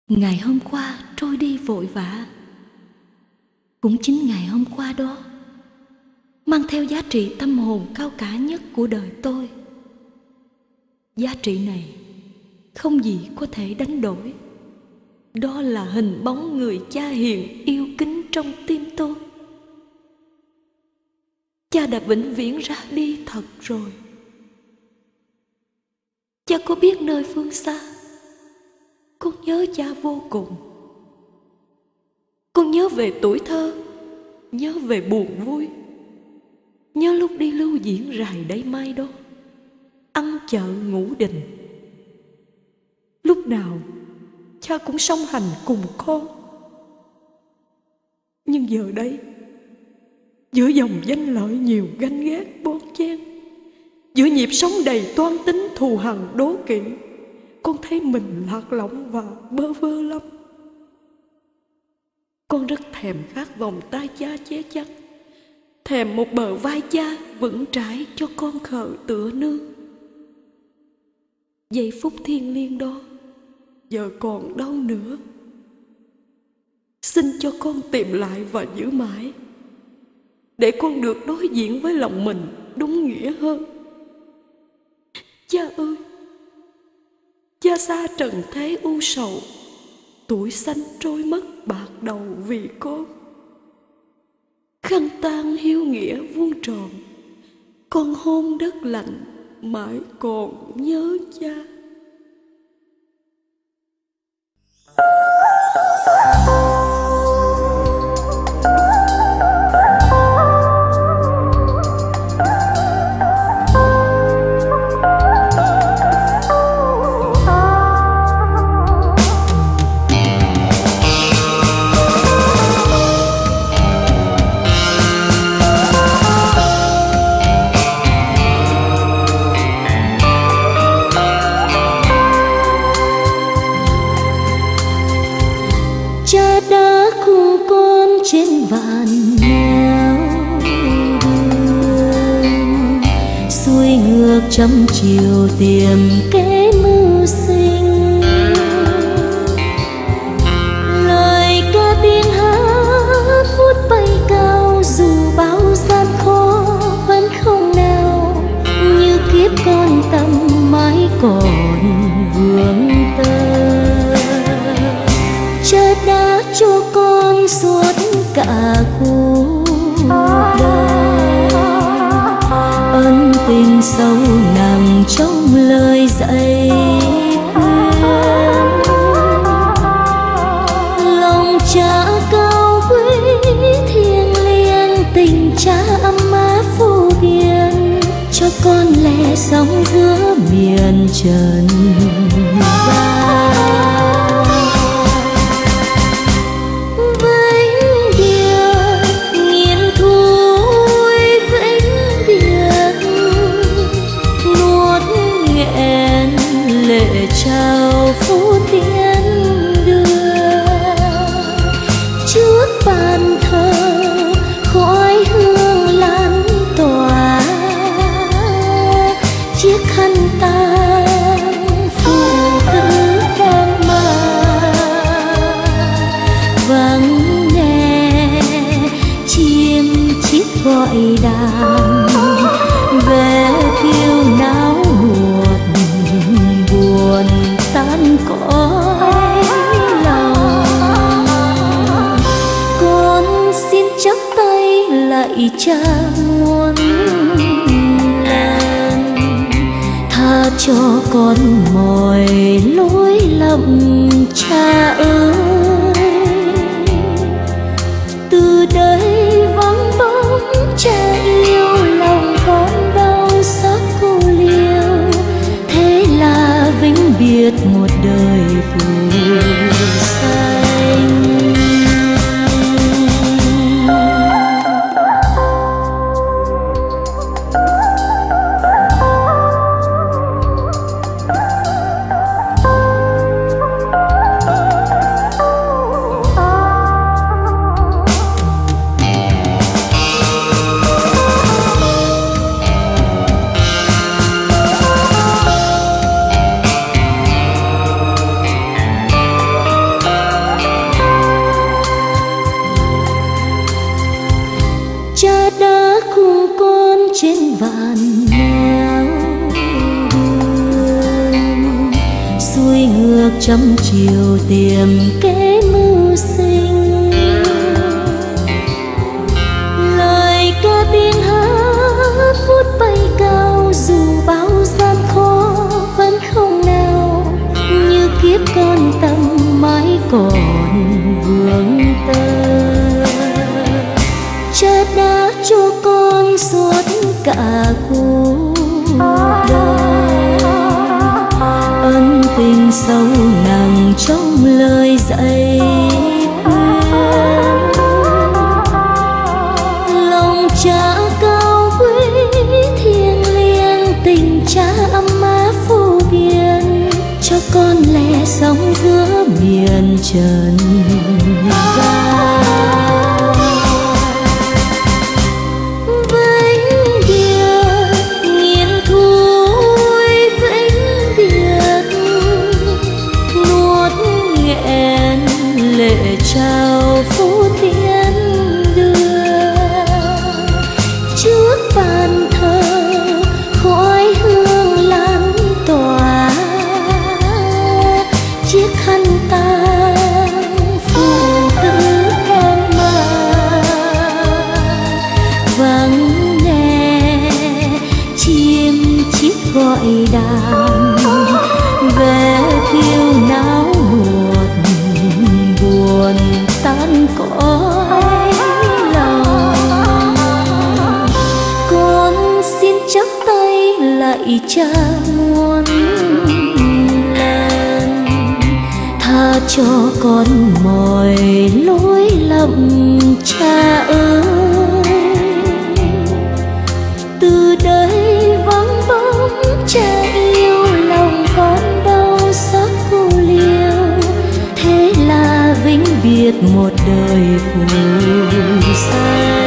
Ngày hôm qua trôi đi vội vã. Cũng chính ngày hôm qua đó mang theo giá trị tâm hồn cao cả nhất của đời tôi. Giá trị này không gì có thể đánh đổi. Đó là hình bóng người cha hiền yêu kính trong tim tôi. Cha đã vĩnh viễn ra đi thật rồi. Cha có biết nơi phương xa, con nhớ cha vô cùng. Con nhớ về tuổi thơ, nhớ về buồn vui, nhớ lúc đi lưu diễn rày đáy mai đó, ăn chợ ngủ đình. Lúc nào cha cũng song hành cùng con. Nhưng giờ đây, giữa dòng danh lợi nhiều ganh ghét bon chen, giữa nhịp sống đầy toan tính thù hằn đố kỵ, con thấy mình lạc lõng và bơ vơ lắm. Con rất thèm khát vòng tay cha che chắn, thèm một bờ vai cha vững trãi cho con khờ tựa nương. Giây phút thiêng liêng đó giờ còn đâu nữa. Xin cho con tìm lại và giữ mãi, để con được đối diện với lòng mình đúng nghĩa hơn. Cha ơi, cha xa trần thế u sầu, tuổi xanh trôi mất bạc đầu vì con. Khăn tang hiếu nghĩa vuông tròn, con hôn đất lạnh mãi còn nhớ cha. Cha đã cùng con trên vạn nẻo đường, xuôi ngược trăm chiều tìm kế mưu sinh. Lời ca tiếng hát vút bay cao, dù bao gian khó vẫn không nào như kiếp con tâm mãi còn vương tơ. Cha đã cho con suốt cả cuộc đời, ân tình sâu nặng trong lời dạy khuyên. Lòng cha cao quý thiêng liêng, tình cha ấm áp vô biên, cho con lẽ sống giữa miền trần gian. Chào phút tiến đưa trước bàn thờ, khói hương lan tỏa, chiếc khăn tang phụ tử đang mang. Vắng nghe chim chít gọi đàn, về kêu náo nuột buồn tan cõi lòng. Con xin chắp tay lạy cha muôn lần, tha cho con mọi lỗi lầm cha ơi. Từ đây vắng bóng cha yêu, lòng con đau xót cô liêu, thế là vĩnh biệt một đời phù xanh. trăm chiều tiềm kế mưu sinh. Lời ca tiếng hát phút bay cao, dù bao gian khó vẫn không nào, như kiếp con tâm mãi còn vương tơ. Cha đã cho con suốt cả cuộc đời, ân tình sâu nặng trong lời dạy khuyên. Lòng cha cao quý thiêng liêng, tình cha ấm áp vô biên, cho con lẽ sống giữa miền trần gian. Lệ trao phố tiến đưa trước bàn thờ, khói hương lan tỏa, chiếc khăn tang phụ tử em mà vắng nghe chim chít gọi đàn về khiêu náo nuột buồn tan cõi lòng. Con xin chắp tay lạy cha muôn lần, tha cho con mọi lỗi lầm cha ơi. Từ đây vắng bóng cha yêu, lòng con đau xót vô liêu, thế là vĩnh biệt một đời phù sa.